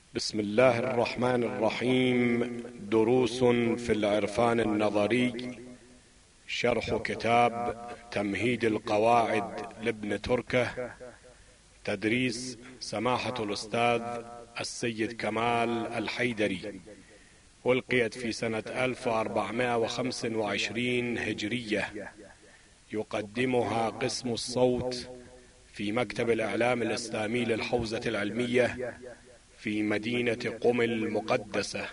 بسم الله الرحمن الرحيم. دروس في العرفان النظري، شرح كتاب تمهيد القواعد لابن تركه، تدريس سماحة الأستاذ السيد كمال الحيدري، ألقيت في سنة 1425 هجرية. يقدمها قسم الصوت في مكتب الإعلام الإسلامي للحوزة العلمية في مدينة قم المقدسة.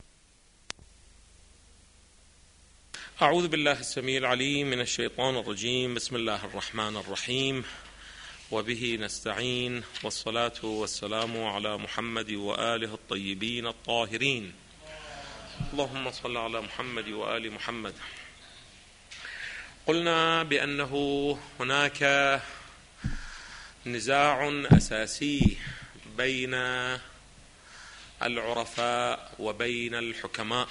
أعوذ بالله السميع العليم من الشيطان الرجيم. بسم الله الرحمن الرحيم، وبه نستعين، والصلاة والسلام على محمد وآله الطيبين الطاهرين. اللهم صل على محمد وآل محمد. قلنا بأنه هناك نزاع أساسي بين العرفاء وبين الحكماء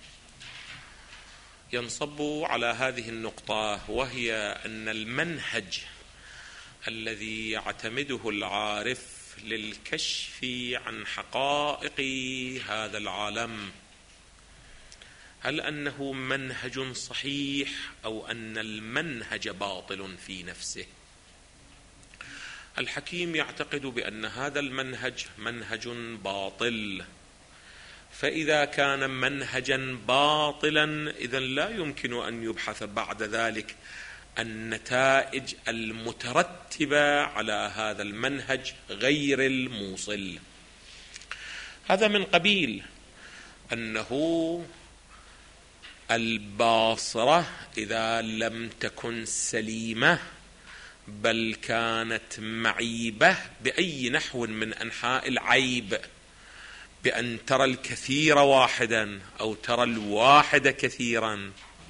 ينصب على هذه النقطة، وهي أن المنهج الذي يعتمده العارف للكشف عن حقائق هذا العالم، هل أنه منهج صحيح أو أن المنهج باطل في نفسه؟ الحكيم يعتقد بأن هذا المنهج منهج باطل، فإذا كان منهجا باطلا إذن لا يمكن أن يبحث بعد ذلك النتائج المترتبة على هذا المنهج غير الموصل. هذا من قبيل أنه الباصرة إذا لم تكن سليمة بل كانت معيبة بأي نحو من أنحاء العيب، بأن ترى الكثير واحدا أو ترى الواحد كثيرا،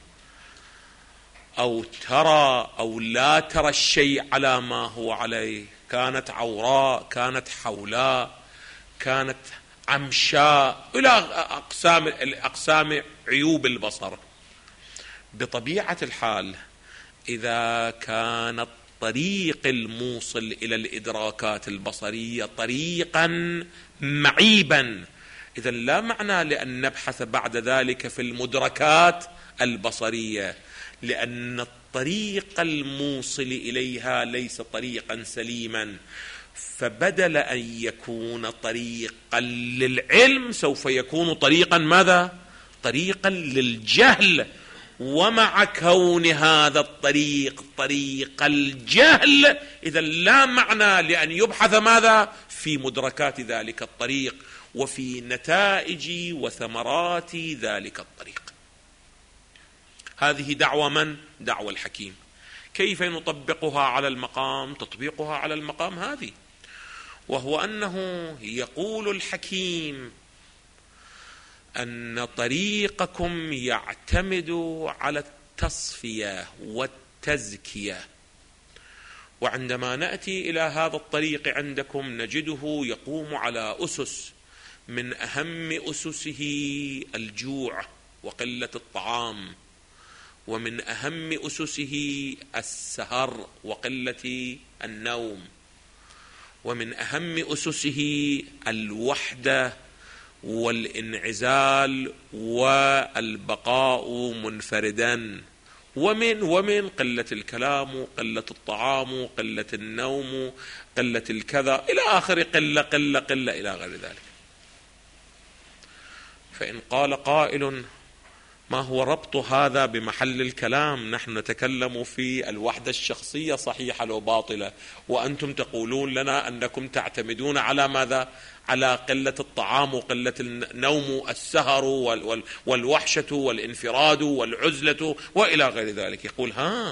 أو ترى أو لا ترى الشيء على ما هو عليه، كانت عوراء، كانت حولاء، كانت عمشاء، إلى أقسام عيوب البصر. بطبيعة الحال إذا كان الطريق الموصل إلى الإدراكات البصرية طريقا معيبا، إذن لا معنى لأن نبحث بعد ذلك في المدركات البصرية، لأن الطريق الموصل إليها ليس طريقا سليما، فبدل أن يكون طريقا للعلم سوف يكون طريقا ماذا؟ طريقا للجهل. ومع كون هذا الطريق طريق الجهل، إذا لا معنى لأن يبحث ماذا؟ في مدركات ذلك الطريق وفي نتائج وثمرات ذلك الطريق. هذه دعوة من؟ دعوة الحكيم. كيف نطبقها على المقام؟ تطبيقها على المقام هذه، وهو أنه يقول الحكيم أن طريقكم يعتمد على التصفية والتزكية، وعندما نأتي إلى هذا الطريق عندكم نجده يقوم على أسس، من أهم أسسه الجوع وقلة الطعام، ومن أهم أسسه السهر وقلة النوم، ومن أهم أسسه الوحدة والانعزال والبقاء منفردا، ومن قلة الكلام وقلة الطعام وقلة النوم قلة الكذا إلى آخر قلة إلى غير ذلك. فإن قال قائل ما هو ربط هذا بمحل الكلام؟ نحن نتكلم في الوحدة الشخصية صحيحة أو باطلة، وأنتم تقولون لنا أنكم تعتمدون على ماذا؟ على قلة الطعام وقلة النوم، السهر والوحشة والانفراد والعزلة وإلى غير ذلك. يقول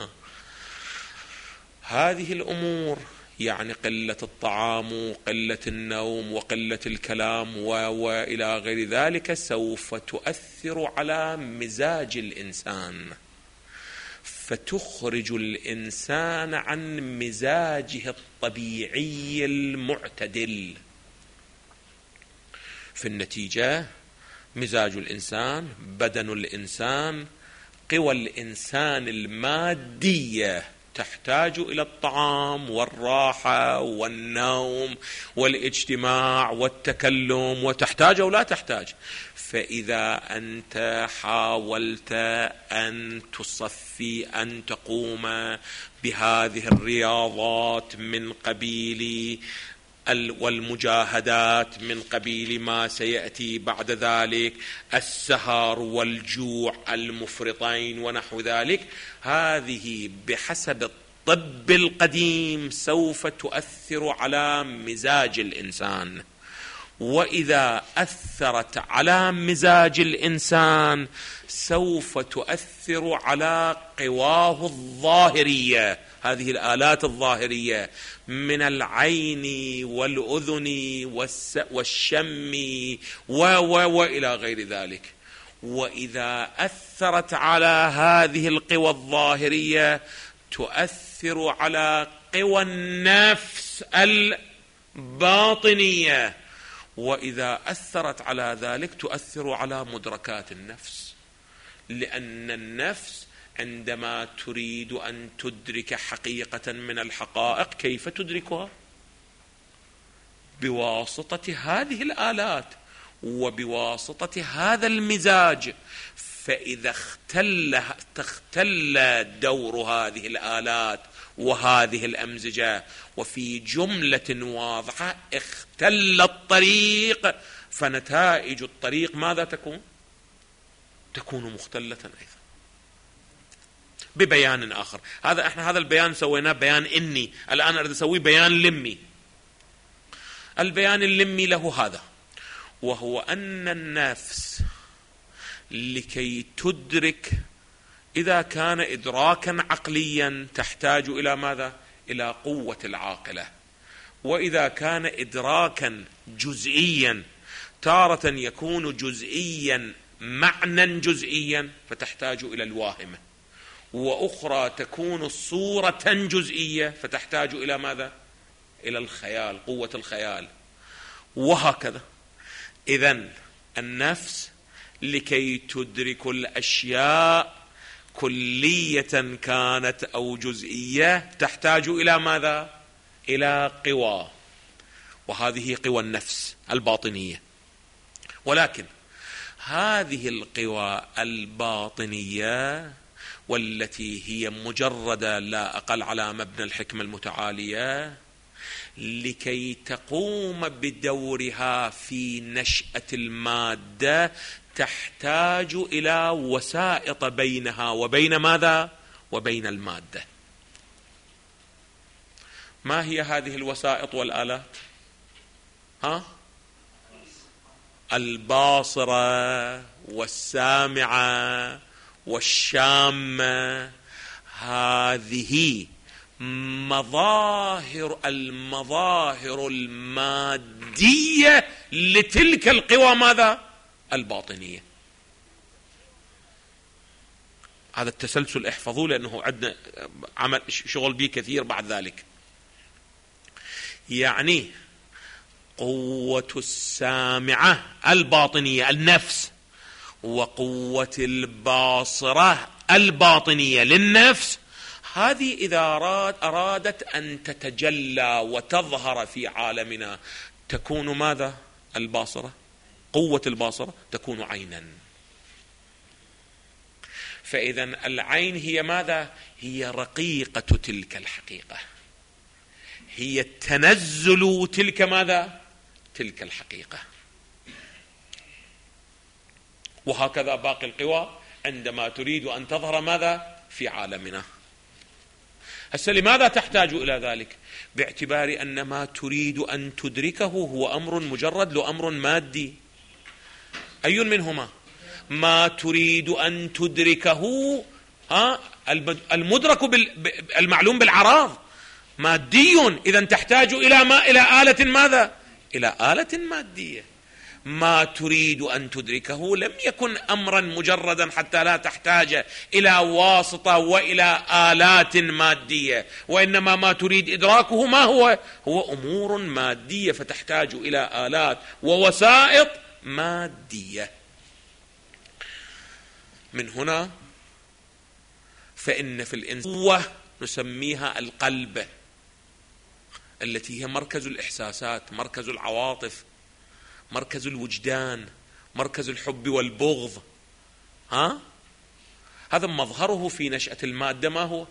هذه الأمور، يعني قلة الطعام وقلة النوم وقلة الكلام وإلى غير ذلك، سوف تؤثر على مزاج الإنسان، فتخرج الإنسان عن مزاجه الطبيعي المعتدل. في النتيجة مزاج الإنسان، بدن الإنسان، قوى الإنسان المادية تحتاج إلى الطعام والراحة والنوم والاجتماع والتكلم، وتحتاج أو لا تحتاج. فإذا أنت حاولت أن تصفي، أن تقوم بهذه الرياضات من قبيل والمجاهدات من قبيل ما سيأتي بعد ذلك، السهر والجوع المفرطين ونحو ذلك، هذه بحسب الطب القديم سوف تؤثر على مزاج الإنسان. وإذا أثرت على مزاج الإنسان سوف تؤثر على قواه الظاهرية، هذه الآلات الظاهرية من العين والأذن والشم وإلى غير ذلك. وإذا أثرت على هذه القوى الظاهرية تؤثر على قوى النفس الباطنية، وإذا أثرت على ذلك تؤثر على مدركات النفس، لأن النفس عندما تريد أن تدرك حقيقة من الحقائق كيف تدركها؟ بواسطة هذه الآلات وبواسطة هذا المزاج. فإذا اختل دور هذه الآلات وهذه الأمزجة وفي جملة واضحة اختل الطريق، فنتائج الطريق ماذا تكون؟ تكون مختلة أيضا. ببيان آخر، هذا البيان سويناه بيان إني، الآن أريد أسوي بيان لمي. البيان اللمي له هذا، وهو أن النفس لكي تدرك، إذا كان إدراكا عقليا تحتاج إلى ماذا؟ إلى قوة العاقلة. وإذا كان إدراكا جزئيا تارة يكون جزئيا معنى جزئيا فتحتاج إلى الواهمة، وأخرى تكون صورة جزئية فتحتاج إلى ماذا؟ إلى الخيال، قوة الخيال، وهكذا. إذن النفس لكي تدرك الأشياء كلية كانت أو جزئية تحتاج إلى ماذا؟ إلى قوى، وهذه قوى النفس الباطنية. ولكن هذه القوى الباطنية والتي هي مجردة لا أقل على مبنى الحكمة المتعالية، لكي تقوم بدورها في نشأة المادة تحتاج إلى وسائط بينها وبين ماذا؟ وبين المادة. ما هي هذه الوسائط والآلات؟ الباصرة والسامعة والشامة، هذه المظاهر المادية لتلك القوى ماذا؟ الباطنية. هذا التسلسل احفظوه لأنه عندنا عمل شغل به كثير بعد ذلك. يعني قوة السامعة الباطنية النفس، وقوة الباصرة الباطنية للنفس، هذه إذا أرادت أن تتجلى وتظهر في عالمنا تكون ماذا؟ الباصرة، قوة الباصرة تكون عينا. فإذا العين هي ماذا؟ هي رقيقة تلك الحقيقة، هي تنزل تلك ماذا؟ تلك الحقيقة. وهكذا باقي القوى عندما تريد أن تظهر ماذا؟ في عالمنا. هسه لماذا تحتاج إلى ذلك؟ باعتبار أن ما تريد أن تدركه هو أمر مجرد لو أمر مادي. أي منهما؟ ما تريد أن تدركه المدرك المعلوم بالعراض مادي، إذا تحتاج إلى آلة ماذا؟ إلى آلة مادية. ما تريد أن تدركه لم يكن أمرا مجردا حتى لا تحتاج إلى واسطة وإلى آلات مادية، وإنما ما تريد إدراكه ما هو أمور مادية، فتحتاج إلى آلات ووسائط مادية. من هنا فإن في الإنسان قوة نسميها القلب، التي هي مركز الإحساسات، مركز العواطف، مركز الوجدان، مركز الحب والبغض. هذا مظهره في نشأة المادة ما هو؟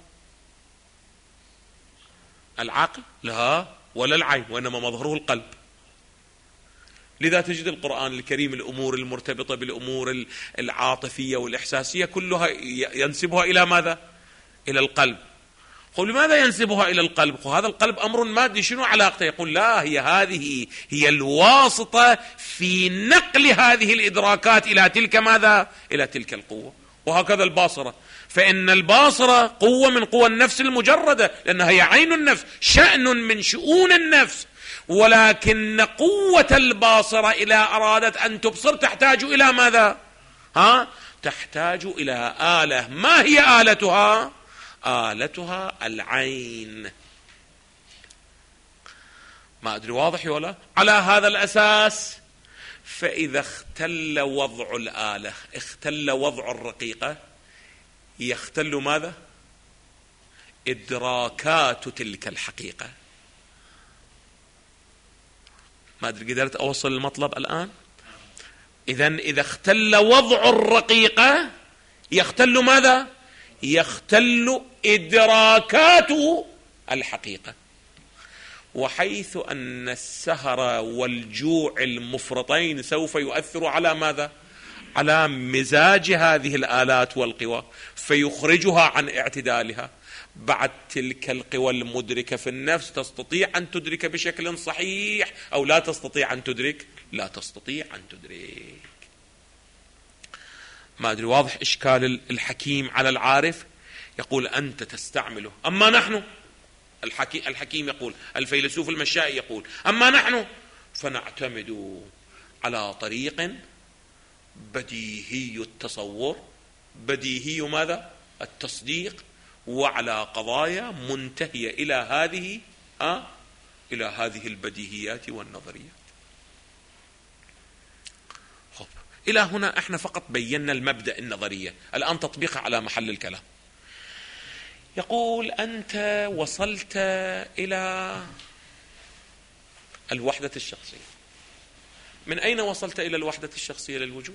العقل؟ لا، ولا العين، وإنما مظهره القلب. لذا تجد القرآن الكريم الأمور المرتبطة بالأمور العاطفية والإحساسية كلها ينسبها إلى ماذا؟ إلى القلب. قل لماذا ينسبها إلى القلب؟ هذا القلب أمر مادي، شنو علاقته؟ يقول لا، هذه هي الواسطة في نقل هذه الإدراكات إلى تلك ماذا؟ إلى تلك القوة. وهكذا الباصرة، فإن الباصرة قوة من قوى النفس المجردة، لأنها هي عين النفس، شأن من شؤون النفس. ولكن قوة الباصرة إذا أرادت أن تبصر تحتاج إلى ماذا؟ تحتاج إلى آلة. ما هي آلتها؟ آلتها العين. ما أدري واضح ولا؟ على هذا الأساس فإذا اختل وضع الآلة، اختل وضع الرقيقة، يختل ماذا؟ إدراكات تلك الحقيقة. ما أدري قدرت أوصل المطلب الآن؟ إذن إذا اختل وضع الرقيقة يختل ماذا؟ يختل إدراكات الحقيقة. وحيث أن السهر والجوع المفرطين سوف يؤثر على ماذا؟ على مزاج هذه الآلات والقوى، فيخرجها عن اعتدالها. بعد تلك القوى المدركة في النفس تستطيع أن تدرك بشكل صحيح أو لا تستطيع أن تدرك؟ لا تستطيع أن تدرك. ما أدري واضح إشكال الحكيم على العارف؟ يقول أنت تستعمله، أما نحن الحكيم يقول، الفيلسوف المشائي يقول أما نحن فنعتمد على طريق بديهي التصور، بديهي ماذا؟ التصديق، وعلى قضايا منتهية إلى هذه البديهيات والنظريات. إلى هنا احنا فقط بينا المبدأ النظرية، الآن تطبيقها على محل الكلام. يقول أنت وصلت إلى الوحدة الشخصية. من أين وصلت إلى الوحدة الشخصية للوجود؟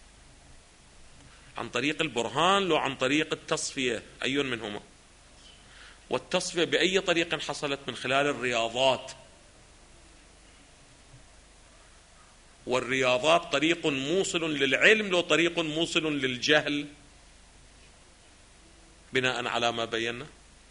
عن طريق البرهان لو عن طريق التصفية؟ أي منهما؟ والتصفية بأي طريق حصلت؟ من خلال الرياضات. والرياضات طريق موصل للعلم لو طريق موصل للجهل؟ بناء على ما بينا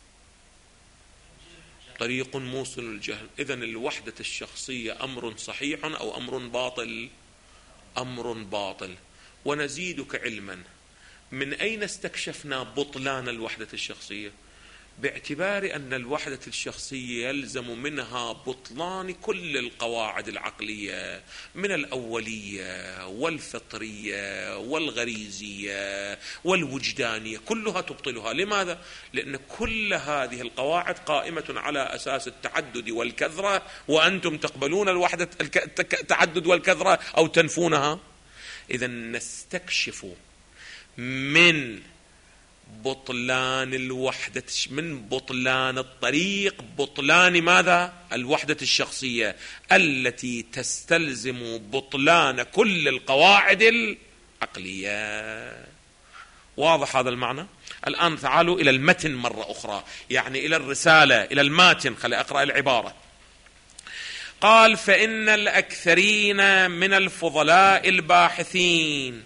طريق موصل للجهل. إذن الوحدة الشخصية أمر صحيح أو أمر باطل؟ أمر باطل. ونزيدك علما، من أين استكشفنا بطلان الوحدة الشخصية؟ باعتبار أن الوحدة الشخصية يلزم منها بطلان كل القواعد العقلية من الأولية والفطرية والغريزية والوجدانية، كلها تبطلها. لماذا؟ لأن كل هذه القواعد قائمة على أساس التعدد والكثرة، وأنتم تقبلون الوحدة التعدد والكثرة أو تنفونها. إذن نستكشف من بطلان الوحدة، من بطلان الطريق، بطلان ماذا؟ الوحدة الشخصية التي تستلزم بطلان كل القواعد العقلية. واضح هذا المعنى؟ الآن تعالوا إلى المتن مرة أخرى، يعني إلى الرسالة، إلى الماتن. خلي أقرأ العبارة. قال فإن الأكثرين من الفضلاء الباحثين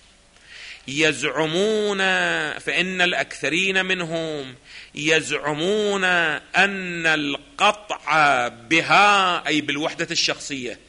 يزعمون، فإن الأكثرين منهم يزعمون أن القطع بها أي بالوحدة الشخصية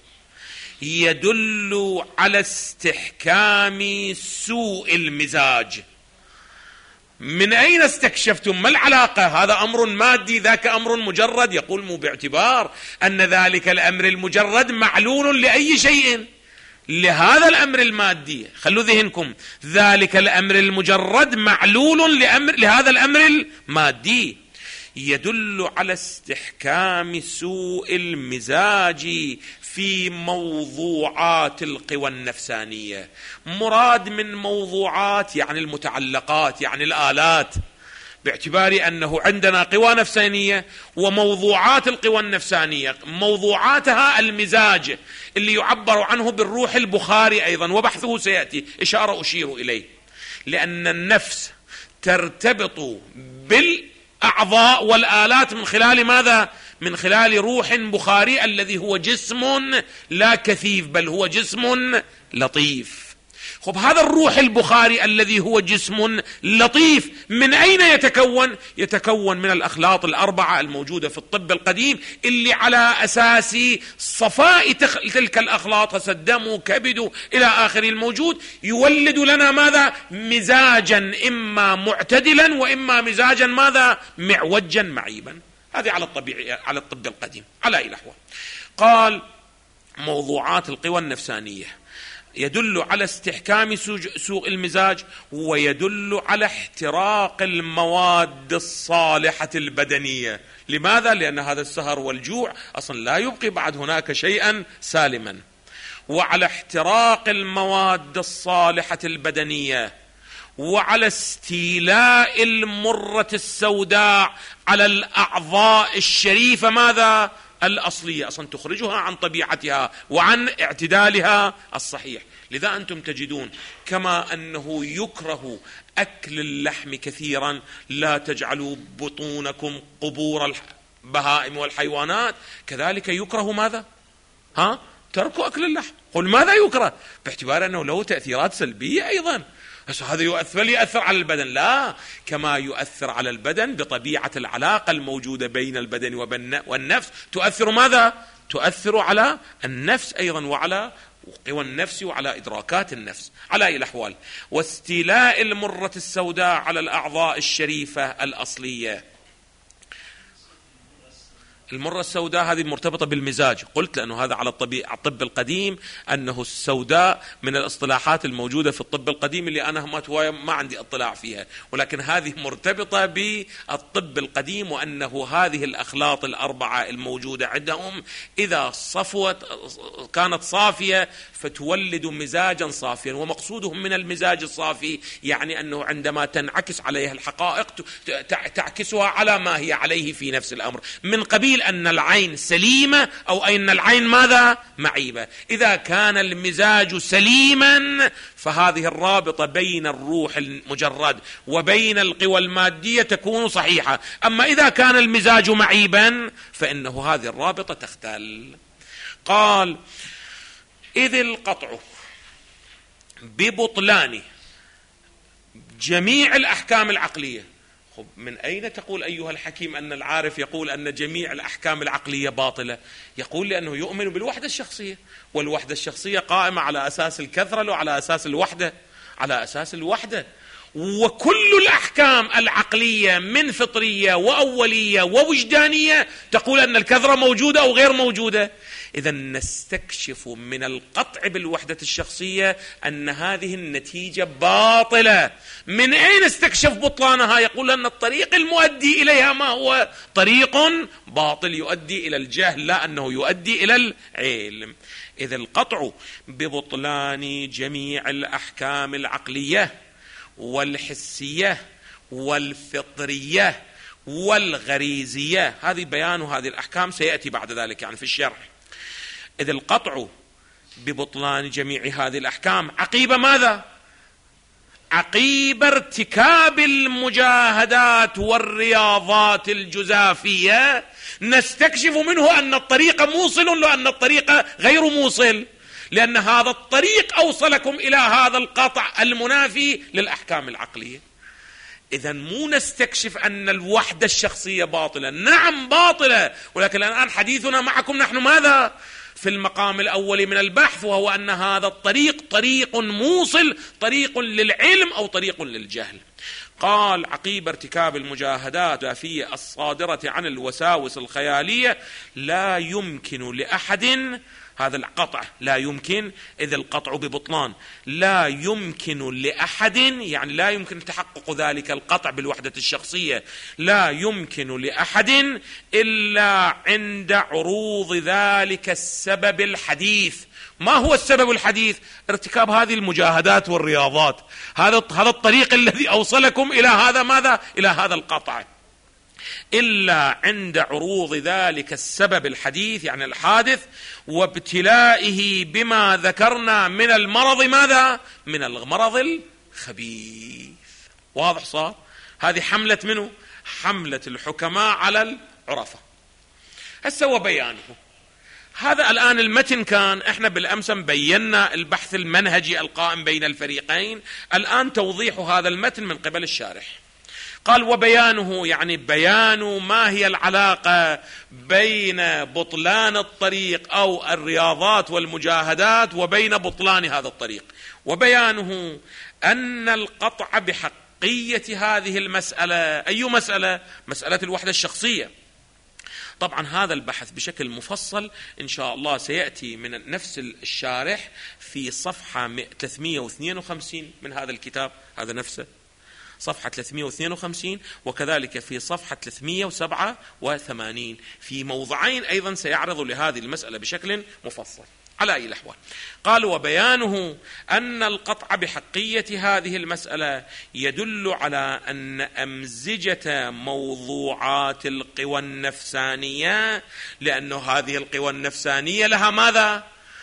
يدل على استحكام سوء المزاج. من أين استكشفتم؟ ما العلاقة؟ هذا أمر مادي، ذاك أمر مجرد. يقول مو باعتبار أن ذلك الأمر المجرد معلول لأي شيء، لهذا الأمر المادي. خلوا ذهنكم، ذلك الأمر المجرد معلول لهذا الأمر المادي، يدل على استحكام سوء المزاج في موضوعات القوى النفسانية. مراد من موضوعات يعني المتعلقات، يعني الآلات، باعتبار أنه عندنا قوى نفسانية، وموضوعات القوى النفسانية موضوعاتها المزاج اللي يعبر عنه بالروح البخاري أيضا، وبحثه سيأتي إشارة أشير إليه، لأن النفس ترتبط بالأعضاء والآلات من خلال ماذا؟ من خلال روح بخاري الذي هو جسم لا كثيف، بل هو جسم لطيف. خب هذا الروح البخاري الذي هو جسم لطيف من أين يتكون؟ يتكون من الأخلاط الأربعة الموجودة في الطب القديم، اللي على أساس صفاء تلك الأخلاط، الدم كبد إلى آخر الموجود، يولد لنا ماذا؟ مزاجا إما معتدلا وإما مزاجا ماذا؟ معوجا معيبا. هذه على الطبيعي، على الطب القديم على أي نحو. قال موضوعات القوى النفسانية يدل على استحكام سوء المزاج، ويدل على احتراق المواد الصالحة البدنية. لماذا؟ لأن هذا السهر والجوع أصلا لا يبقي بعد هناك شيئا سالما. وعلى احتراق المواد الصالحة البدنية، وعلى استيلاء المرة السوداء على الأعضاء الشريفة ماذا؟ الأصلية، أصلا تخرجها عن طبيعتها وعن اعتدالها الصحيح. لذا أنتم تجدون كما أنه يكره أكل اللحم كثيرا، لا تجعلوا بطونكم قبور البهائم والحيوانات، كذلك يكره ماذا؟ ترك أكل اللحم. قل ماذا يكره؟ باعتبار أنه له تأثيرات سلبية أيضا. هذا يؤثر على البدن؟ لا، كما يؤثر على البدن بطبيعة العلاقة الموجودة بين البدن والنفس، تؤثر ماذا؟ تؤثر على النفس أيضا، وعلى قوى النفس وعلى إدراكات النفس على أي الأحوال. واستيلاء المرة السوداء على الأعضاء الشريفة الأصلية. المرة السوداء هذه مرتبطة بالمزاج، قلت لأنه هذا على الطب القديم، أنه السوداء من الاصطلاحات الموجودة في الطب القديم اللي أنا ما عندي اطلاع فيها، ولكن هذه مرتبطة بالطب القديم، وأنه هذه الأخلاط الأربعة الموجودة عندهم إذا صفوت كانت صافية فتولد مزاجا صافيا. ومقصودهم من المزاج الصافي يعني أنه عندما تنعكس عليها الحقائق تعكسها على ما هي عليه في نفس الأمر، من قبيل أن العين سليمة أو أن العين ماذا؟ معيبة. إذا كان المزاج سليما فهذه الرابطة بين الروح المجرد وبين القوى المادية تكون صحيحة. أما إذا كان المزاج معيبا فإنه هذه الرابطة تختل. قال إذ القطع ببطلان جميع الأحكام العقلية. من أين تقول أيها الحكيم أن العارف يقول أن جميع الأحكام العقلية باطلة؟ يقول لأنه يؤمن بالوحدة الشخصية، والوحدة الشخصية قائمة على أساس الكثرة وعلى أساس الوحدة، على أساس الوحدة. وكل الأحكام العقلية من فطرية وأولية ووجدانية تقول أن الكثرة موجودة أو غير موجودة. إذا نستكشف من القطع بالوحدة الشخصية أن هذه النتيجة باطلة. من أين استكشف بطلانها؟ يقول أن الطريق المؤدي إليها ما هو؟ طريق باطل يؤدي إلى الجهل، لا أنه يؤدي إلى العلم. إذا القطع ببطلان جميع الأحكام العقلية والحسية والفطرية والغريزية، هذه بيان هذه الأحكام سيأتي بعد ذلك يعني في الشرح. إذ القطع ببطلان جميع هذه الأحكام عقيب ماذا؟ عقيب ارتكاب المجاهدات والرياضات الجزافية نستكشف منه أن الطريق موصل وأن الطريق غير موصل، لأن هذا الطريق أوصلكم إلى هذا القطع المنافي للأحكام العقلية. إذن مو نستكشف أن الوحدة الشخصية باطلة، نعم باطلة، ولكن الآن حديثنا معكم نحن ماذا؟ في المقام الأول من البحث، وهو أن هذا الطريق طريق موصل، طريق للعلم أو طريق للجهل. قال عقيب ارتكاب المجاهدات الصادرة عن الوساوس الخيالية لا يمكن لأحد هذا القطع لا يمكن، إذ القطع ببطلان. لا يمكن لأحد، يعني لا يمكن تحقق ذلك القطع بالوحدة الشخصية، لا يمكن لأحد إلا عند عروض ذلك السبب الحديث. ما هو السبب الحديث؟ ارتكاب هذه المجاهدات والرياضات، هذا الطريق الذي أوصلكم إلى هذا ماذا؟ إلى هذا القطع. إلا عند عروض ذلك السبب الحديث، يعني الحادث، وابتلائه بما ذكرنا من المرض ماذا؟ من المرض الخبيث. واضح صار؟ هذه حملة منه؟ حملة الحكماء على العرفاء. هسه وبيانه هذا الآن المتن كان احنا بالأمس بينا البحث المنهجي القائم بين الفريقين، الآن توضيح هذا المتن من قبل الشارح. قال وبيانه، يعني بيان ما هي العلاقة بين بطلان الطريق أو الرياضات والمجاهدات وبين بطلان هذا الطريق. وبيانه أن القطع بحقية هذه المسألة، أي مسألة؟ مسألة الوحدة الشخصية. طبعا هذا البحث بشكل مفصل إن شاء الله سيأتي من نفس الشارح في صفحة 352 من هذا الكتاب، هذا نفسه صفحة 352، وكذلك في صفحة 387 في موضعين أيضا سيعرض لهذه المسألة بشكل مفصل. على أي الأحوال قال وبيانه أن القطع بحقية هذه المسألة يدل على أن أمزجة موضوعات القوى النفسانية، لأن هذه القوى النفسانية لها ماذا؟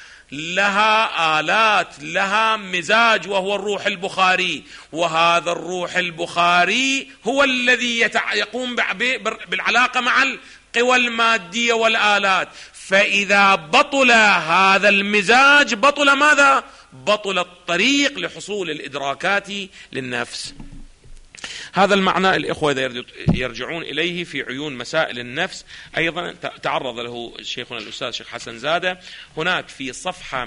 لها آلات، لها مزاج، وهو الروح البخاري، وهذا الروح البخاري هو الذي يقوم بالعلاقة مع القوى المادية والآلات. فإذا بطل هذا المزاج بطل ماذا؟ بطل الطريق لحصول الإدراكات للنفس. هذا المعنى الإخوة إذا يرجعون إليه في عيون مسائل النفس أيضا تعرض له شيخنا الأستاذ شيخ حسن زادة، هناك في صفحة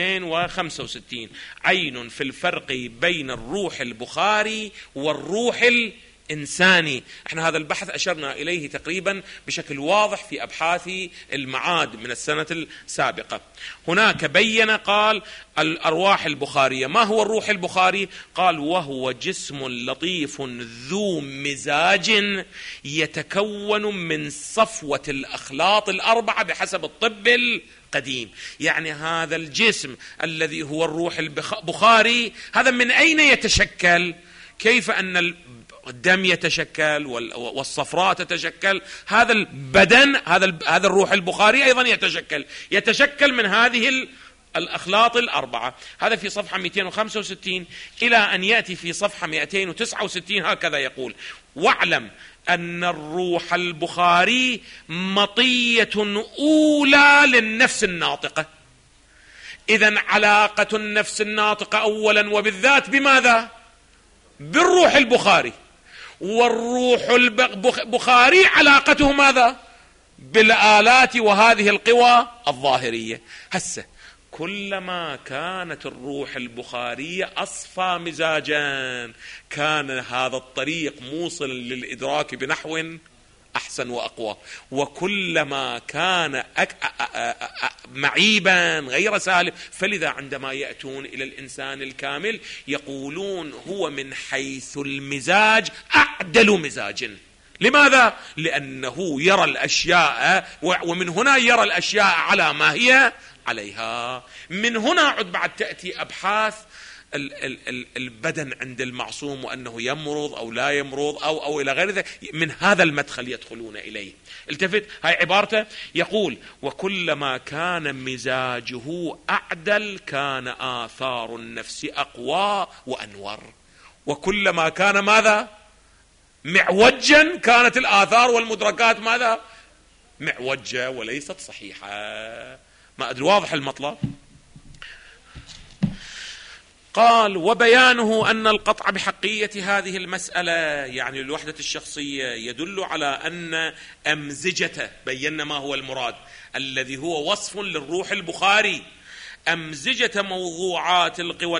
265 عين في الفرق بين الروح البخاري والروح إنساني. احنا هذا البحث أشرنا إليه تقريبا بشكل واضح في أبحاث المعاد من السنة السابقة. هناك بين قال الأرواح البخارية. ما هو الروح البخاري؟ قال وهو جسم لطيف ذو مزاج يتكون من صفوة الأخلاط الأربعة بحسب الطب القديم. يعني هذا الجسم الذي هو الروح البخاري هذا من أين يتشكل؟ كيف أن الدم يتشكل والصفراء تتشكل، هذا البدن هذا الروح البخاري أيضا يتشكل من هذه الأخلاط الأربعة. هذا في صفحة 265 إلى أن يأتي في صفحة 269 هكذا يقول واعلم أن الروح البخاري مطية أولى للنفس الناطقة. إذن علاقة النفس الناطقة أولا وبالذات بماذا؟ بالروح البخاري. والروح البخاري علاقته ماذا؟ بالآلات وهذه القوى الظاهرية. هسه كلما كانت الروح البخارية أصفى مزاجا كان هذا الطريق موصلا للإدراك بنحو أحسن وأقوى، وكلما كان معيبا غير سالم. فلذا عندما يأتون إلى الإنسان الكامل يقولون هو من حيث المزاج أعدل مزاج. لماذا؟ لأنه يرى الأشياء، ومن هنا يرى الأشياء على ما هي عليها. من هنا عد بعد تأتي أبحاث البدن عند المعصوم وأنه يمرض أو لا يمرض أو إلى غير ذلك، من هذا المدخل يدخلون إليه. التفت، هاي عبارته يقول وكلما كان مزاجه أعدل كان آثار النفس أقوى وأنور، وكلما كان ماذا؟ معوجا كانت الآثار والمدركات ماذا؟ معوجة وليست صحيحة. ما أدري واضح المطلب؟ قال وبيانه أن القطع بحقية هذه المسألة يعني الوحدة الشخصية يدل على أن أمزجته، بينا ما هو المراد الذي هو وصف للروح البخاري، أمزجة موضوعات القوى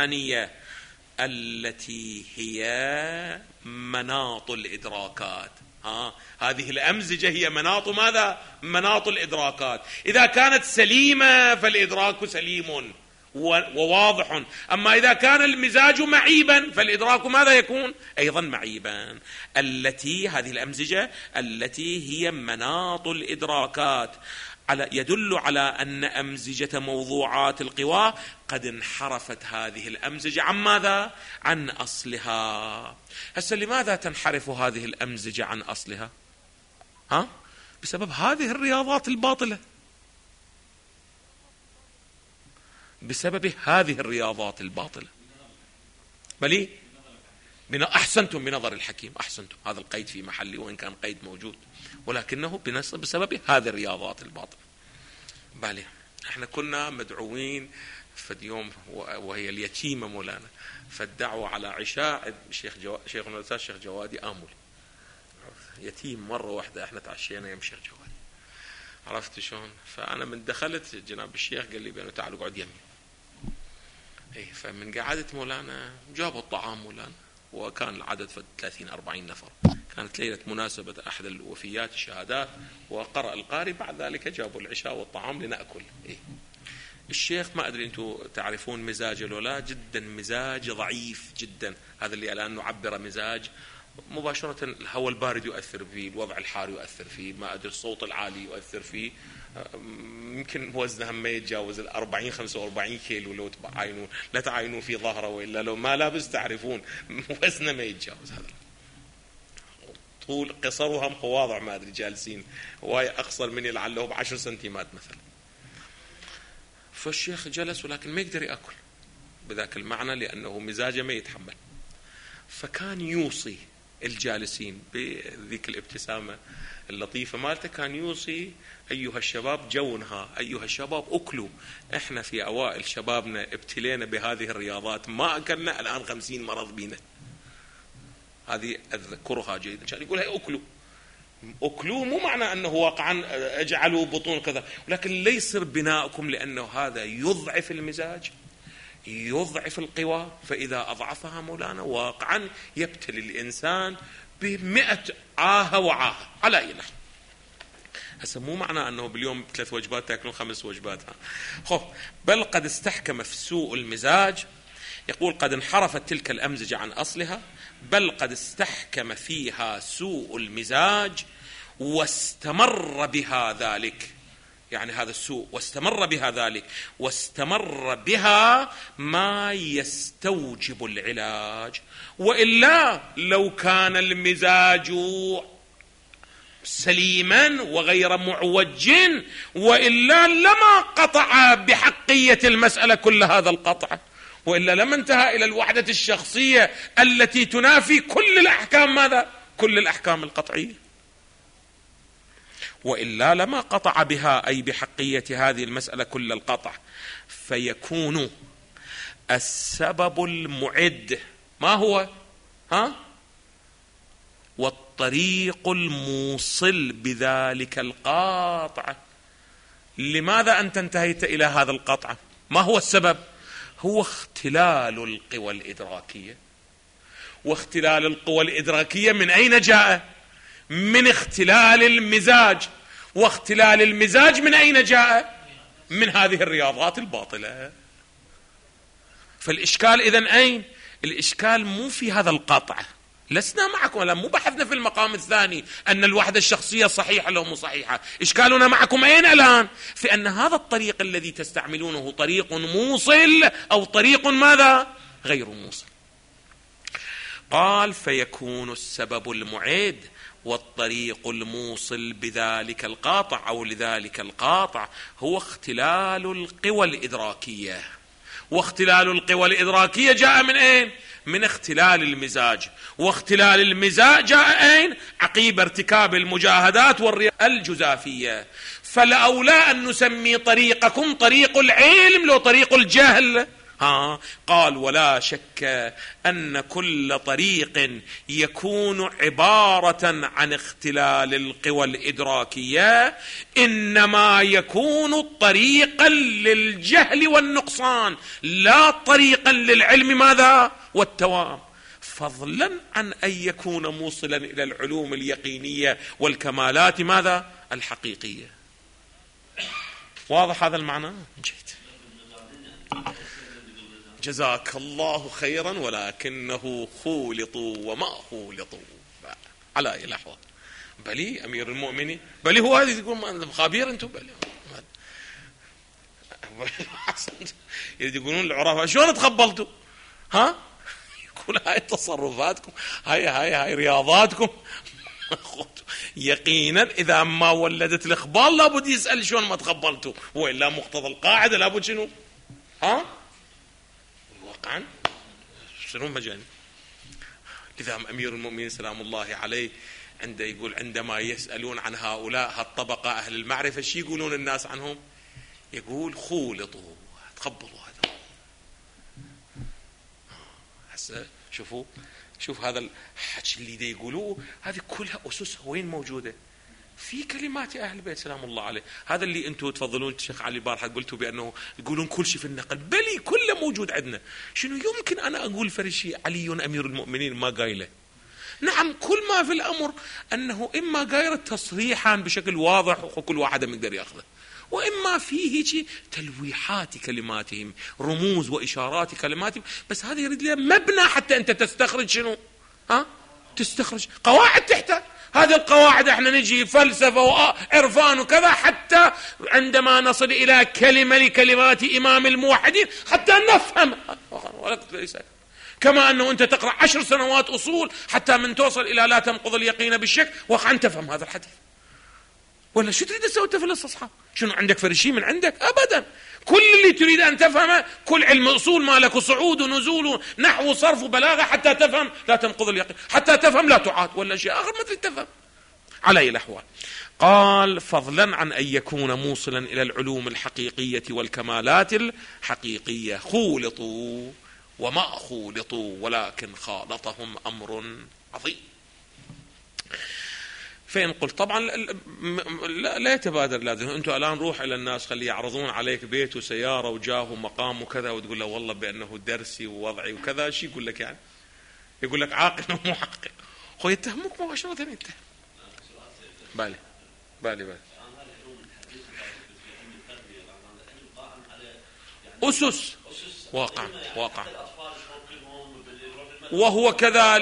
النفسانية التي هي مناط الإدراكات. هذه الأمزجة هي مناط ماذا؟ مناط الإدراكات. إذا كانت سليمة فالإدراك سليم وواضح، أما إذا كان المزاج معيبا فالإدراك ماذا يكون؟ أيضا معيبا. هذه الأمزجة التي هي مناط الإدراكات يدل على أن أمزجة موضوعات القوى قد انحرفت هذه الأمزجة عن ماذا؟ عن أصلها. هسه لماذا تنحرف هذه الأمزجة عن أصلها؟ بسبب هذه الرياضات الباطلة، بسبب هذه الرياضات الباطلة. بلي أحسنتم بنظر الحكيم، أحسنتم، هذا القيد في محله وإن كان قيد موجود، ولكنه بسبب هذه الرياضات الباطلة. بالي احنا كنا مدعوين في يوم وهي اليتيمة مولانا، فالدعوة على عشاء شيخنا الأستاذ الشيخ جوادي آمل، يتيم مرة واحدة احنا تعشينا يم شيخ جوادي، عرفت شلون؟ فأنا من دخلت جناب الشيخ قال لي بأنه تعال اقعد يمي. فمن قعدت مولانا جابوا الطعام مولانا، وكان العدد في 30-40 نفر. كانت ليلة مناسبة أحد الوفيات الشهادات، وقرأ القارئ، بعد ذلك جابوا العشاء والطعام لنأكل. الشيخ ما أدري أنتم تعرفون مزاجه ولا، جدا مزاج ضعيف جدا. هذا اللي الآن نعبر مزاج مباشرة. الهواء البارد يؤثر فيه، الوضع الحار يؤثر فيه، ما أدري الصوت العالي يؤثر فيه. يمكن وزنها ما يتجاوز 40-45 كيلو لو تعاينون، لا تعاينون في ظهره، وإلا لو ما لابس تعرفون وزنه ما يتجاوز هذا. طول قصرها مخواضع ما أدري جالسين، وهي أقصر مني لعله ب10 سنتيمات مثلا. فالشيخ جلس ولكن ما يقدر يأكل بذاك المعنى لأنه مزاجه ما يتحمل. فكان يوصي الجالسين بذيك الابتسامة اللطيفة مالته، كان يوصي أيها الشباب جونها، أيها الشباب أكلوا، إحنا في أوائل شبابنا ابتلينا بهذه الرياضات، ما أكلنا الآن 50 مرض بينا. هذه أذكرها جيدا. كان يقول هي أكلوا مو معنى أنه واقعا اجعلوا بطون كذا، ولكن لا يصير بناؤكم، لأنه هذا يضعف المزاج، يضعف القوى. فإذا أضعفها مولانا واقعا يبتلي الإنسان ب100 عاهة وعاهة على أي نحو. هسه مو معنى أنه باليوم 3 وجبات تأكلون 5 وجبات، بل قد استحكم في سوء المزاج. يقول قد انحرفت تلك الأمزجة عن أصلها، بل قد استحكم فيها سوء المزاج واستمر بها ذلك، يعني هذا السوء واستمر بها ذلك، واستمر بها ما يستوجب العلاج. وإلا لو كان المزاج سليما وغير معوج، وإلا لما قطع بحقية المسألة كل هذا القطع، وإلا لما انتهى إلى الوحدة الشخصية التي تنافي كل الأحكام ماذا؟ كل الأحكام القطعية. وإلا لما قطع بها أي بحقية هذه المسألة كل القطع. فيكون السبب المعد ما هو؟ والطريق الموصل بذلك القاطع. لماذا أنت انتهيت إلى هذا القطع؟ ما هو السبب؟ هو اختلال القوى الإدراكية. واختلال القوى الإدراكية من أين جاء؟ من اختلال المزاج. واختلال المزاج من أين جاء؟ من هذه الرياضات الباطلة. فالإشكال إذن أين؟ الإشكال مو في هذا القطع، لسنا معكم الآن، مو بحثنا في المقام الثاني أن الوحدة الشخصية صحيحة لو مو صحيحة. إشكالنا معكم أين الآن؟ في أن هذا الطريق الذي تستعملونه طريق موصل أو طريق ماذا؟ غير موصل. قال فيكون السبب المعد والطريق الموصل بذلك القاطع أو لذلك القاطع هو اختلال القوى الإدراكية. واختلال القوى الإدراكية جاء من أين؟ من اختلال المزاج. واختلال المزاج جاء أين؟ عقيب ارتكاب المجاهدات والرياضات الجزافية. فلأولى أن نسمي طريقكم طريق العلم لو طريق الجهل. قال ولا شك أن كل طريق يكون عبارة عن اختلال القوى الإدراكية إنما يكون طريقا للجهل والنقصان، لا طريقا للعلم ماذا؟ والتوام. فضلا عن أن يكون موصلا إلى العلوم اليقينية والكمالات ماذا؟ الحقيقية. واضح هذا المعنى؟ جيد، جزاك الله خيرا. ولكنه خولطوا وما خولطوا على أي الأحوال. بلي أمير المؤمنين، بلي هو هذا يقول خبير أنتم، بلي يقولون العرفاء شلون تقبلتوا؟ ها؟ يقول هاي تصرفاتكم، هاي رياضاتكم. يقينا إذا ما ولدت الإخبار لابد يسأل شلون ما تقبلتوا، وإلا مقتضى القاعدة لابد شنو؟ ها؟ واقعا شنو مجاني. لذا أمير المؤمنين سلام الله عليه يقول عندما يسألون عن هؤلاء الطبقة أهل المعرفة شي يقولون الناس عنهم؟ يقول خولطوا، تقبلوا هذا. هسه شوف هذا الحكي اللي دي يقولوه، هذه كلها أسسها وين موجودة؟ في كلمات أهل البيت سلام الله عليه. هذا اللي أنتم تفضلون الشيخ علي بارحة قلتوا بأنه يقولون كل شيء في النقل، بلي كله موجود عندنا. شنو يمكن أنا أقول فرشي علي أمير المؤمنين ما قايله؟ نعم، كل ما في الأمر أنه إما قايل تصريحا بشكل واضح وكل واحد يقدر يأخذه، وإما فيه شيء تلويحات كلماتهم، رموز وإشارات كلماتهم، بس هذا يريد لها مبنى حتى أنت تستخرج شنو؟ تستخرج قواعد تحتاج. هذه القواعد احنا نجي فلسفة وعرفان وكذا حتى عندما نصل إلى كلمة لكلمات إمام الموحدين حتى نفهم. كما أنه أنت تقرأ 10 سنوات أصول حتى من توصل إلى لا تنقض اليقين بالشك واقعا تفهم هذا الحديث. ولا شو تريد تسوي في الاستصحاب؟ شنو عندك فرشي من عندك؟ أبدا. كل اللي تريد أن تفهمه كل علم أصول مالك وصعود ونزول ونحو وصرف وبلاغة حتى تفهم لا تنقض اليقين، حتى تفهم لا تعاد، ولا شيء آخر ما تريد تفهم. على أي الأحوال قال فضلا عن أن يكون موصلا إلى العلوم الحقيقية والكمالات الحقيقية. خولطوا وما خولطوا ولكن خالطهم أمر عظيم. فإن قلت طبعا لا يتبادر لازم أنتم الآن روح إلى الناس خلي يعرضون عليك بيت وسيارة وجاه ومقام وكذا وتقول له والله بأنه درسي ووضعي وكذا، شي يقول لك يعني؟ يقول لك عاقل ومحقق. هو يتهمك مباشرة يتهم. بالي أسس واقع وهو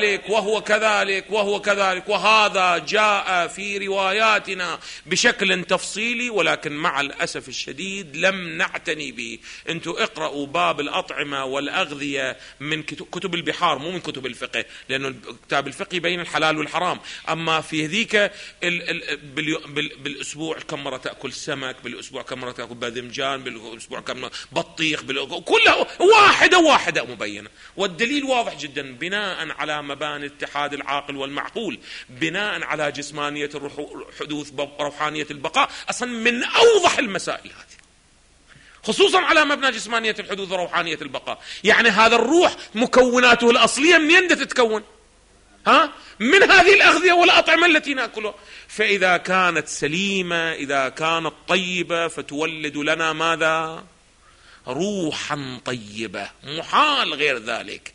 كذلك وهذا جاء في رواياتنا بشكل تفصيلي، ولكن مع الأسف الشديد لم نعتني به. انتوا اقرأوا باب الأطعمة والأغذية من كتب البحار، مو من كتب الفقه، لأنه كتاب الفقه بين الحلال والحرام. أما في هذيك بالأسبوع كم مرة تأكل سمك، بالأسبوع كم مرة تأكل باذنجان، بالأسبوع كم بطيخ، كلها واحدة مبينة، والدليل واضح جدا بناء على مباني اتحاد العاقل والمعقول، بناء على جسمانية حدوث روحانية البقاء. أصلا من أوضح المسائل هذه، خصوصا على مبنى جسمانية الحدوث وروحانية البقاء. يعني هذا الروح مكوناته الأصلية منين تتكون؟ من هذه الأغذية والأطعمة التي نأكلها. فإذا كانت سليمة، إذا كانت طيبة، فتولد لنا ماذا؟ روحا طيبة، محال غير ذلك.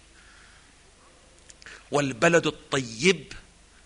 والبلد الطيب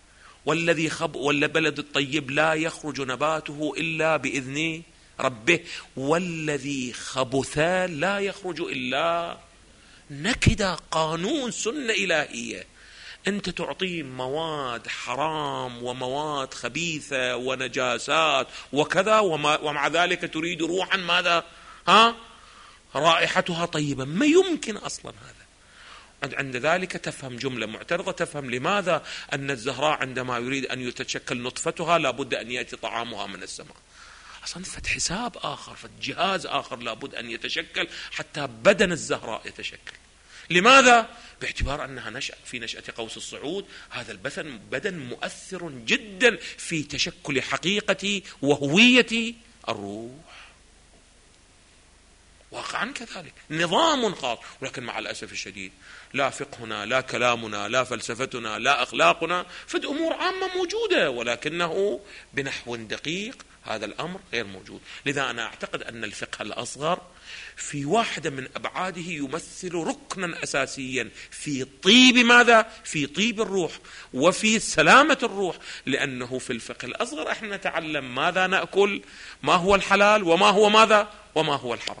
والبلد الطيب لا يخرج نباته إلا بإذن ربه، والذي خبث لا يخرج إلا نكدا. قانون سنة إلهية. أنت تعطيه مواد حرام ومواد خبيثة ونجاسات وكذا، ومع ذلك تريد روحا ماذا؟ رائحتها طيبة. ما يمكن أصلا هذا. عند ذلك تفهم جملة معترضة، تفهم لماذا أن الزهراء عندما يريد أن يتشكل نطفتها لابد أن يأتي طعامها من السماء. أصلا فحساب آخر، فجهاز آخر لابد أن يتشكل حتى بدن الزهراء يتشكل. لماذا؟ باعتبار أنها نشأت في نشأة قوس الصعود. هذا بدن مؤثر جدا في تشكل حقيقة وهوية الروح. واقعا كذلك نظام خاص. ولكن مع الأسف الشديد لا فقهنا لا كلامنا لا فلسفتنا لا أخلاقنا فد أمور عامة موجودة، ولكنه بنحو دقيق هذا الأمر غير موجود. لذا أنا أعتقد أن الفقه الأصغر في واحدة من أبعاده يمثل ركنا أساسيا في طيب ماذا؟ في طيب الروح وفي سلامة الروح. لأنه في الفقه الأصغر احنا نتعلم ماذا نأكل، ما هو الحلال وما هو ماذا وما هو الحرام.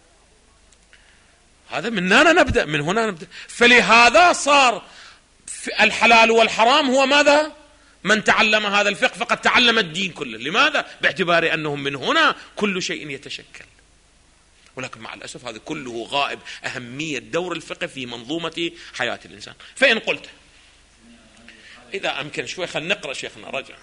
هذا من هنا نبدأ، من هنا نبدأ. فلهذا صار الحلال والحرام هو ماذا؟ من تعلم هذا الفقه فقد تعلم الدين كله. لماذا؟ باعتبار أنهم من هنا كل شيء يتشكل. ولكن مع الأسف هذا كله غائب أهمية دور الفقه في منظومة حياة الإنسان. فإن قلت إذا أمكن شوي خلينا نقرأ شيخنا رجع.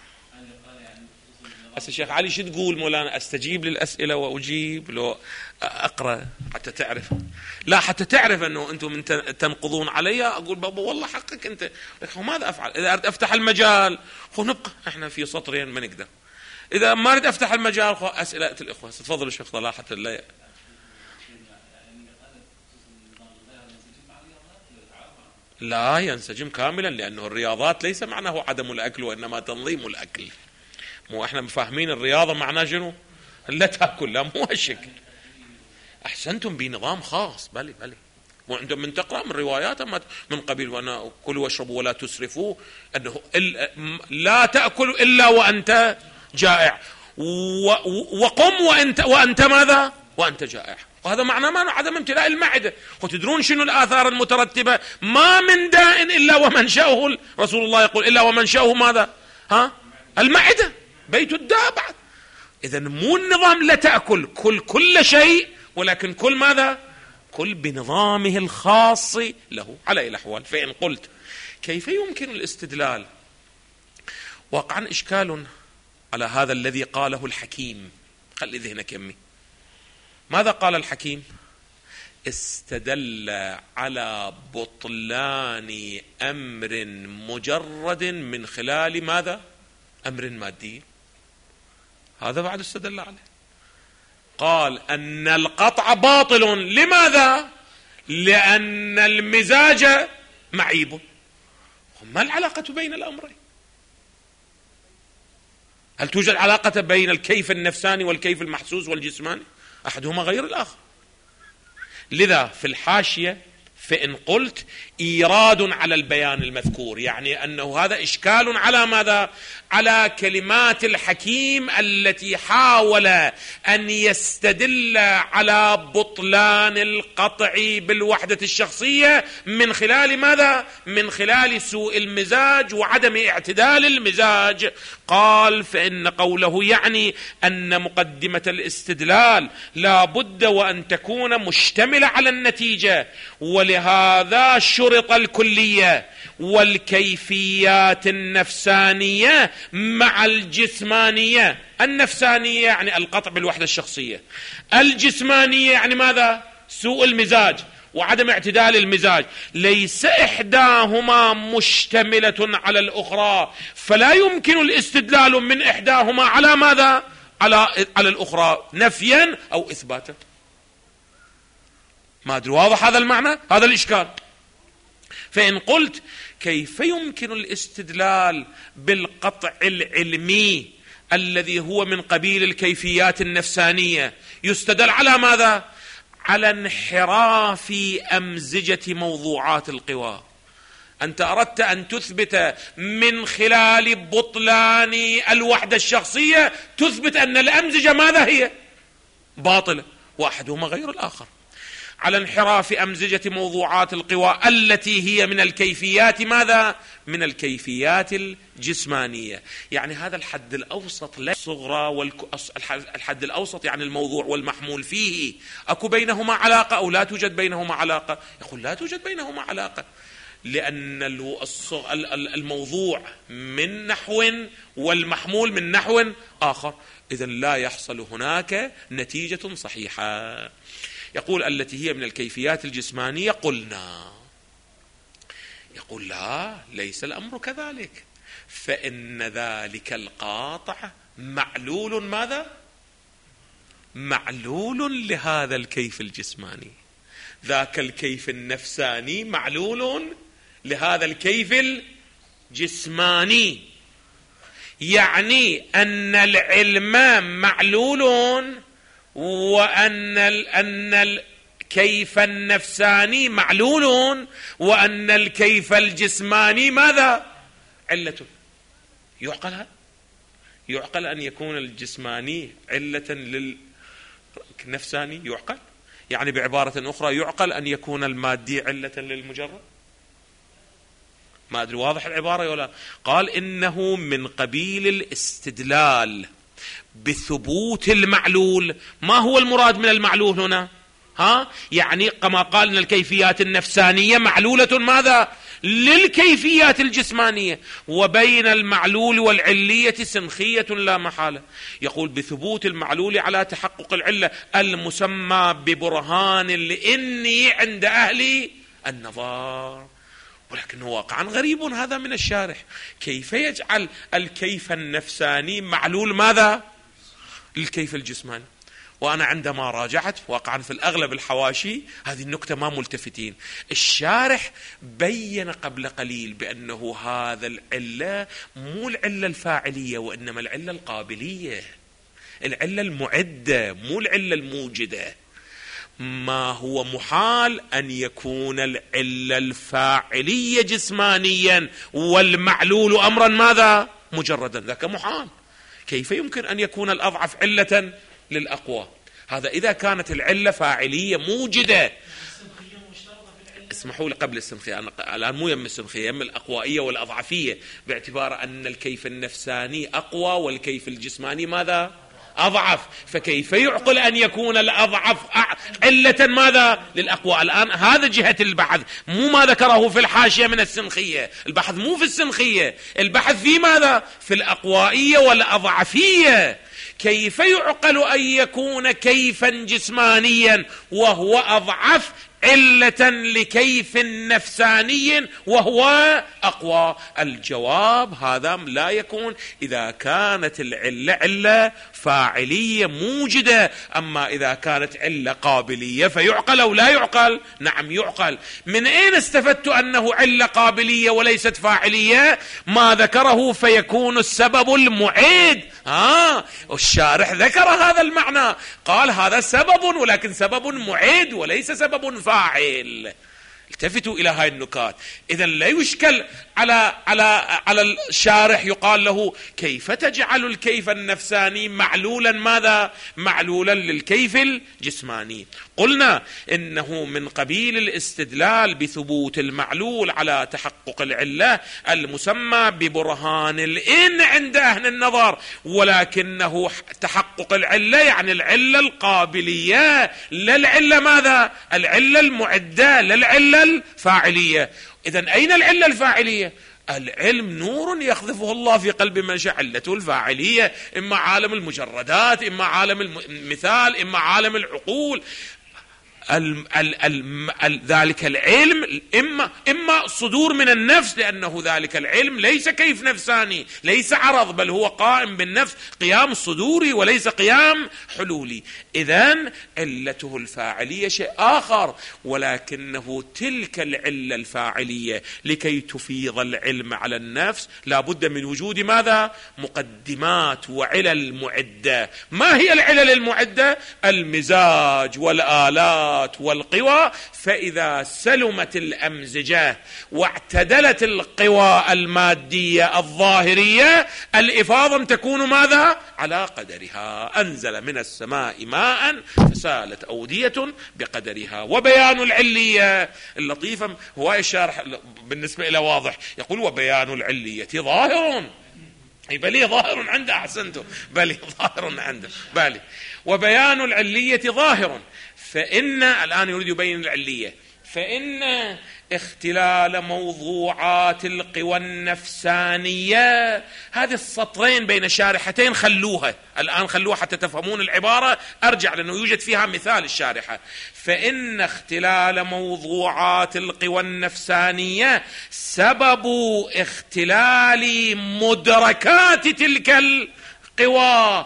الشيخ علي شو تقول مولانا؟ أستجيب للأسئلة وأجيب لو أقرأ حتى تعرف؟ لا حتى تعرف أنه أنتم تنقضون علي. أقول بابا والله حقك أنت، لكن ماذا أفعل؟ إذا أردت أفتح المجال نبقى إحنا في سطرين ما نقدر. إذا ما أريد أفتح المجال أسئلة الإخوة. تفضل الشيخ صلاح الله. لا ينسجم كاملا، لأنه الرياضات ليس معناه عدم الأكل وإنما تنظيم الأكل. مو احنا فاهمين الرياضة معناه شنو؟ لا تأكل، لا مو هالشكل. أحسنتم بنظام خاص. بلي وعندما من تقرأ من روايات من قبيل وأنا كلوا واشربوا ولا تسرفوا، أنه لا تأكل إلا وأنت جائع، وقم وأنت ماذا؟ وأنت جائع. وهذا معناه ما عدم امتلاء المعدة. وتدرون شنو الآثار المترتبة؟ ما من داء إلا ومنشأه، رسول الله يقول إلا ومنشأه ماذا؟ المعدة بيت الداء بعد. إذا مو النظام لا تأكل، كل شيء، ولكن كل ماذا؟ كل بنظامه الخاص له على الأحوال. فإن قلت كيف يمكن الاستدلال؟ واقعا إشكال على هذا الذي قاله الحكيم. خلي ذهنك يمي. ماذا قال الحكيم؟ استدل على بطلان أمر مجرد من خلال ماذا؟ أمر مادي. هذا بعد استدل عليه. قال أن القطع باطل. لماذا؟ لأن المزاج معيب. ما العلاقة بين الأمرين؟ هل توجد علاقة بين الكيف النفساني والكيف المحسوس والجسماني؟ أحدهما غير الآخر. لذا في الحاشية فإن قلت إيراد على البيان المذكور، يعني أنه هذا إشكال على ماذا؟ على كلمات الحكيم التي حاول أن يستدل على بطلان القطع بالوحدة الشخصية من خلال ماذا؟ من خلال سوء المزاج وعدم اعتدال المزاج. قال فإن قوله يعني أن مقدمة الاستدلال لا بد وأن تكون مشتملة على النتيجة، ولهذا شرط الكلية والكيفيات النفسانية مع الجسمانية. النفسانية يعني القطع بالوحدة الشخصية، الجسمانية يعني ماذا؟ سوء المزاج وعدم اعتدال المزاج. ليس إحداهما مشتملة على الأخرى، فلا يمكن الاستدلال من إحداهما على ماذا؟ على الأخرى نفيا أو إثباتا. ما أدري واضح هذا المعنى؟ هذا الإشكال. فإن قلت كيف يمكن الاستدلال بالقطع العلمي الذي هو من قبيل الكيفيات النفسانية؟ يستدل على ماذا؟ على انحراف أمزجة موضوعات القوى. أنت أردت أن تثبت من خلال بطلان الوحدة الشخصية، تثبت أن الأمزجة ماذا هي؟ باطلة، واحدهما غير الآخر. على انحراف أمزجة موضوعات القوى التي هي من الكيفيات ماذا؟ من الكيفيات الجسمانية. يعني هذا الحد الأوسط لا صغرى، الحد الأوسط يعني الموضوع والمحمول فيه. أكو بينهما علاقة أو لا توجد بينهما علاقة؟ يقول لا توجد بينهما علاقة، لأن الموضوع من نحو والمحمول من نحو آخر. إذن لا يحصل هناك نتيجة صحيحة. يقول التي هي من الكيفيات الجسمانية. قلنا يقول لا، ليس الأمر كذلك، فإن ذلك القاطع معلول ماذا؟ معلول لهذا الكيف الجسماني، ذاك الكيف النفساني معلول لهذا الكيف الجسماني. يعني أن العلم معلول، وأن الكيف النفساني معلول، وأن الكيف الجسماني ماذا؟ علة. يعقل هذا؟ يعقل أن يكون الجسماني علة للنفساني؟ يعقل؟ يعني بعبارة أخرى يعقل أن يكون المادي علة للمجرد؟ ما أدري واضح العبارة ولا؟ قال إنه من قبيل الاستدلال بثبوت المعلول. ما هو المراد من المعلول هنا؟ يعني كما قال إن الكيفيات النفسانية معلولة ماذا؟ للكيفيات الجسمانية، وبين المعلول والعلية سنخية لا محالة. يقول بثبوت المعلول على تحقق العلة المسمى ببرهان لإني عند أهل النظر. ولكنه واقعا غريب هذا من الشارح، كيف يجعل الكيف النفساني معلول ماذا؟ للكيف الجسماني. وأنا عندما راجعت واقعا في الأغلب الحواشي هذه النكتة ما ملتفتين. الشارح بين قبل قليل بأنه هذا العلة مو العلة الفاعلية، وإنما العلة القابلية، العلة المعدة، مو العلة الموجدة. ما هو محال أن يكون العلة الفاعلية جسمانيا والمعلول أمرا ماذا؟ مجردا. ذاك محال. كيف يمكن أن يكون الأضعف علة للأقوى؟ هذا إذا كانت العلة فاعلية موجدة. اسمحوا لي قبل السنخية، أنا الآن مو يم السنخية، يم الأقوائية والأضعفية، باعتبار أن الكيف النفساني أقوى والكيف الجسماني ماذا؟ أضعف. فكيف يعقل أن يكون الأضعف علة ماذا؟ للأقوى. الآن هذا جهة البحث، مو ما ذكره في الحاشية من السنخية. البحث مو في السنخية، البحث في ماذا؟ في الأقوائية والأضعفية. كيف يعقل أن يكون كيفا جسمانيا وهو أضعف علة لكيف نفساني وهو أقوى؟ الجواب هذا لا يكون إذا كانت العلة علة فاعلية موجدة. أما إذا كانت علة قابلية فيعقل أو لا يعقل؟ نعم يعقل. من أين استفدت أنه علة قابلية وليست فاعلية؟ ما ذكره فيكون السبب المعيد. الشارح ذكر هذا المعنى، قال هذا سبب، ولكن سبب معيد وليس سبب فاعل. التفتوا إلى هاي النكات. إذن لا يشكل على الشارح يقال له كيف تجعل الكيف النفساني معلولا ماذا؟ معلولا للكيف الجسماني. قلنا إنه من قبيل الاستدلال بثبوت المعلول على تحقق العلة المسمى ببرهان الإن عند أهل النظر، ولكنه تحقق العلة يعني العلة القابلية، لا العلة ماذا؟ العلة المعدة، لا العلة الفاعلية. إذن أين العلة الفاعلية؟ العلم نور يقذفه الله في قلب من شاء. علته الفاعلية إما عالم المجردات، إما عالم المثال، إما عالم العقول. ذلك العلم إما صدور من النفس، لأنه ذلك العلم ليس كيف نفساني، ليس عرض، بل هو قائم بالنفس قيام صدوري وليس قيام حلولي. إذن علته الفاعلية شيء آخر، ولكنه تلك العلة الفاعلية لكي تفيض العلم على النفس لا بد من وجود ماذا؟ مقدمات وعلل معدة. ما هي العلل المعدة؟ المزاج والآلات والقوى. فإذا سلمت الأمزجة واعتدلت القوى المادية الظاهرية، الإفاضة تكون ماذا؟ على قدرها. أنزل من السماء ماء فسالت أودية بقدرها. وبيان العلية اللطيفة هو الشارح بالنسبة إلى واضح، يقول وبيان العلية ظاهر. بل ظاهر عنده، أحسنته، بل ظاهر عنده، بل وبيان العلية ظاهر. فإن الآن يريد يبين العلية، فإن اختلال موضوعات القوى النفسانية، هذه السطرين بين شارحتين خلوها الآن، خلوها حتى تفهمون العبارة. أرجع لأنه يوجد فيها مثال الشارحة. فإن اختلال موضوعات القوى النفسانية سبب اختلال مدركات تلك القوى.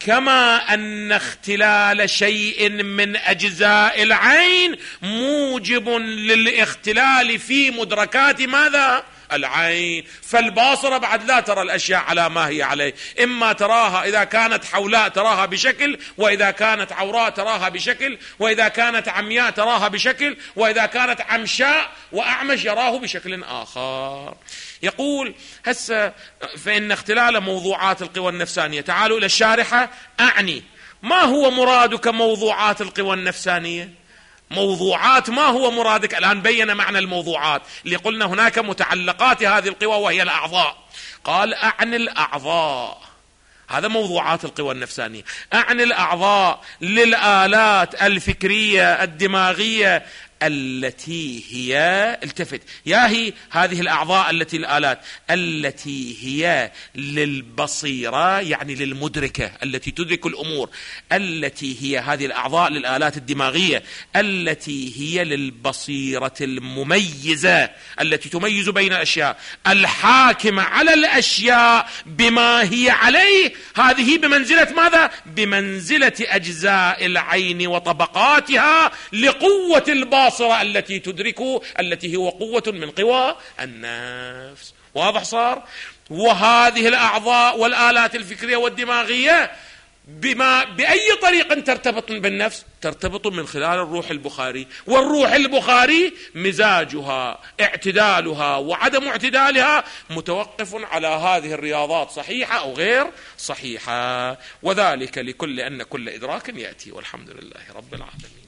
كما أن اختلال شيء من أجزاء العين موجب للاختلال في مدركات ماذا؟ العين. فالباصرة بعد لا ترى الأشياء على ما هي عليه، إما تراها إذا كانت حولاء تراها بشكل، وإذا كانت عوراء تراها بشكل، وإذا كانت عمياء تراها بشكل، وإذا كانت عمشاء وأعمش يراه بشكل آخر. يقول هسه فإن اختلال موضوعات القوى النفسانية. تعالوا إلى الشارحة. أعني ما هو مرادك موضوعات القوى النفسانية؟ موضوعات، ما هو مرادك الآن؟ بين معنى الموضوعات اللي قلنا هناك متعلقات هذه القوى وهي الأعضاء. قال أعني الأعضاء، هذا موضوعات القوى النفسانية. أعني الأعضاء للآلات الفكرية الدماغية التي هي، التفت، يا هي هذه الأعضاء التي الآلات التي هي للبصيرة، يعني للمدركة التي تدرك الأمور، التي هي هذه الأعضاء للآلات الدماغية التي هي للبصيرة المميزة التي تميز بين الأشياء، الحاكمة على الأشياء بما هي عليه. هذه بمنزلة ماذا؟ بمنزلة أجزاء العين وطبقاتها لقوة الباصرة التي تدركه، التي هو قوة من قوى النفس. واضح صار؟ وهذه الأعضاء والآلات الفكرية والدماغية بأي طريق ترتبط بالنفس؟ ترتبط من خلال الروح البخاري. والروح البخاري مزاجها، اعتدالها وعدم اعتدالها متوقف على هذه الرياضات، صحيحة أو غير صحيحة. وذلك لكل أن كل إدراك يأتي. والحمد لله رب العالمين.